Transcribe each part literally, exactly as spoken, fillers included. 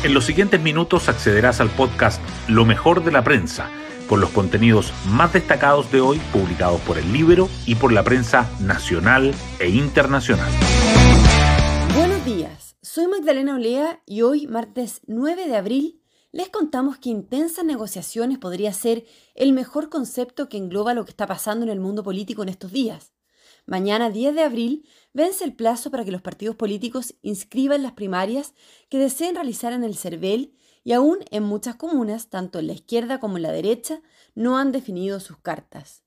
En los siguientes minutos accederás al podcast Lo mejor de la prensa, con los contenidos más destacados de hoy publicados por El Líbero y por la prensa nacional e internacional. Buenos días, soy Magdalena Olea y hoy, martes nueve de abril, les contamos que intensas negociaciones podría ser el mejor concepto que engloba lo que está pasando en el mundo político en estos días. Mañana, diez de abril, vence el plazo para que los partidos políticos inscriban las primarias que deseen realizar en el CERVEL y aún en muchas comunas, tanto en la izquierda como en la derecha, no han definido sus cartas.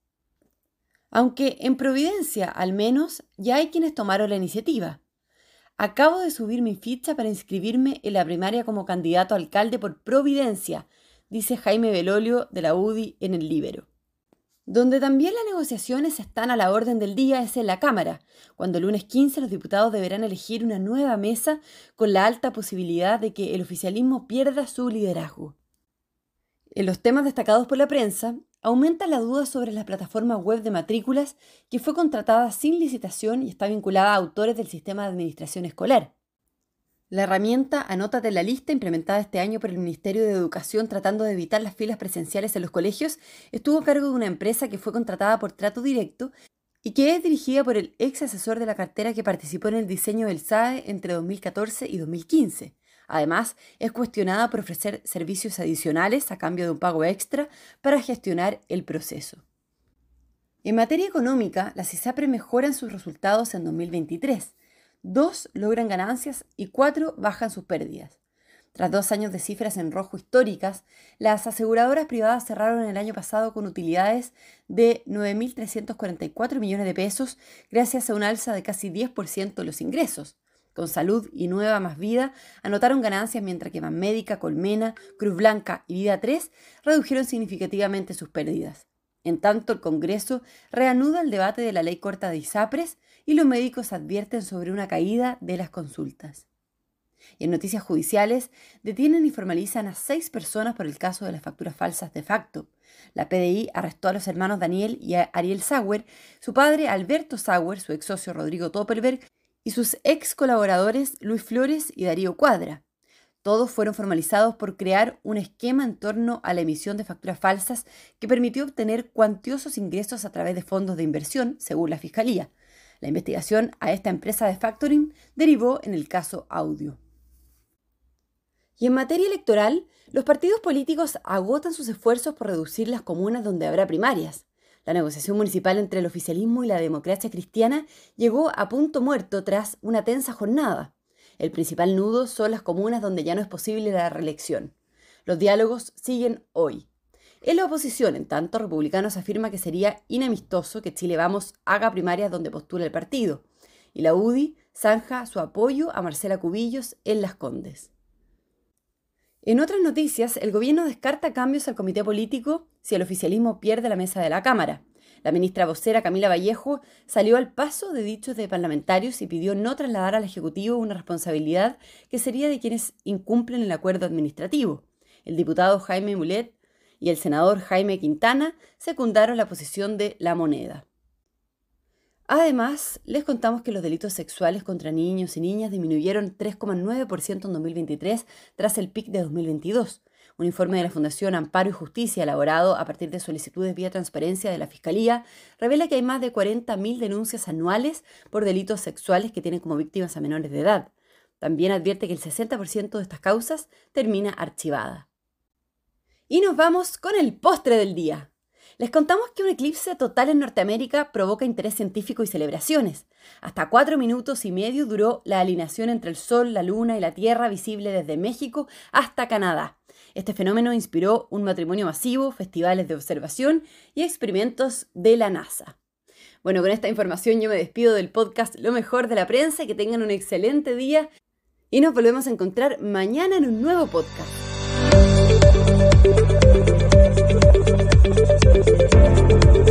Aunque en Providencia, al menos, ya hay quienes tomaron la iniciativa. Acabo de subir mi ficha para inscribirme en la primaria como candidato a alcalde por Providencia, dice Jaime Belolio de la U D I en El Líbero. Donde también las negociaciones están a la orden del día es en la Cámara, cuando el lunes quince los diputados deberán elegir una nueva mesa con la alta posibilidad de que el oficialismo pierda su liderazgo. En los temas destacados por la prensa, aumenta la duda sobre la plataforma web de matrículas que fue contratada sin licitación y está vinculada a autores del sistema de administración escolar. La herramienta Anótate en la lista, implementada este año por el Ministerio de Educación tratando de evitar las filas presenciales en los colegios, estuvo a cargo de una empresa que fue contratada por trato directo y que es dirigida por el ex asesor de la cartera que participó en el diseño del S A E entre dos mil catorce y dos mil quince. Además, es cuestionada por ofrecer servicios adicionales a cambio de un pago extra para gestionar el proceso. En materia económica, las ISAPRE mejoran sus resultados en dos mil veintitrés. Dos logran ganancias y cuatro bajan sus pérdidas. Tras dos años de cifras en rojo históricas, las aseguradoras privadas cerraron el año pasado con utilidades de nueve mil trescientos cuarenta y cuatro millones de pesos gracias a un alza de casi diez por ciento de los ingresos. Con Salud y Nueva Más Vida anotaron ganancias mientras que Banmédica, Colmena, Cruz Blanca y Vida tres redujeron significativamente sus pérdidas. En tanto, el Congreso reanuda el debate de la ley corta de ISAPRES y los médicos advierten sobre una caída de las consultas. Y en noticias judiciales, detienen y formalizan a seis personas por el caso de las facturas falsas de facto. La P D I arrestó a los hermanos Daniel y a Ariel Sauer, su padre Alberto Sauer, su ex socio Rodrigo Topelberg y sus ex colaboradores Luis Flores y Darío Cuadra. Todos fueron formalizados por crear un esquema en torno a la emisión de facturas falsas que permitió obtener cuantiosos ingresos a través de fondos de inversión, según la Fiscalía. La investigación a esta empresa de factoring derivó en el caso Audio. Y en materia electoral, los partidos políticos agotan sus esfuerzos por reducir las comunas donde habrá primarias. La negociación municipal entre el oficialismo y la democracia cristiana llegó a punto muerto tras una tensa jornada. El principal nudo son las comunas donde ya no es posible la reelección. Los diálogos siguen hoy. En la oposición, en tanto, Republicanos afirma que sería inamistoso que Chile Vamos haga primarias donde postula el partido. Y la U D I zanja su apoyo a Marcela Cubillos en Las Condes. En otras noticias, el gobierno descarta cambios al comité político si el oficialismo pierde la mesa de la Cámara. La ministra vocera Camila Vallejo salió al paso de dichos de parlamentarios y pidió no trasladar al Ejecutivo una responsabilidad que sería de quienes incumplen el acuerdo administrativo. El diputado Jaime Mulet y el senador Jaime Quintana secundaron la posición de La Moneda. Además, les contamos que los delitos sexuales contra niños y niñas disminuyeron tres coma nueve por ciento en dos mil veintitrés tras el pic de dos mil veintidós. Un informe de la Fundación Amparo y Justicia, elaborado a partir de solicitudes vía transparencia de la Fiscalía, revela que hay más de cuarenta mil denuncias anuales por delitos sexuales que tienen como víctimas a menores de edad. También advierte que el sesenta por ciento de estas causas termina archivada. Y nos vamos con el postre del día. Les contamos que un eclipse total en Norteamérica provoca interés científico y celebraciones. Hasta cuatro minutos y medio duró la alineación entre el Sol, la Luna y la Tierra, visible desde México hasta Canadá. Este fenómeno inspiró un matrimonio masivo, festivales de observación y experimentos de la NASA. Bueno, con esta información yo me despido del podcast Lo mejor de la prensa. Que tengan un excelente día y nos volvemos a encontrar mañana en un nuevo podcast. Thank you.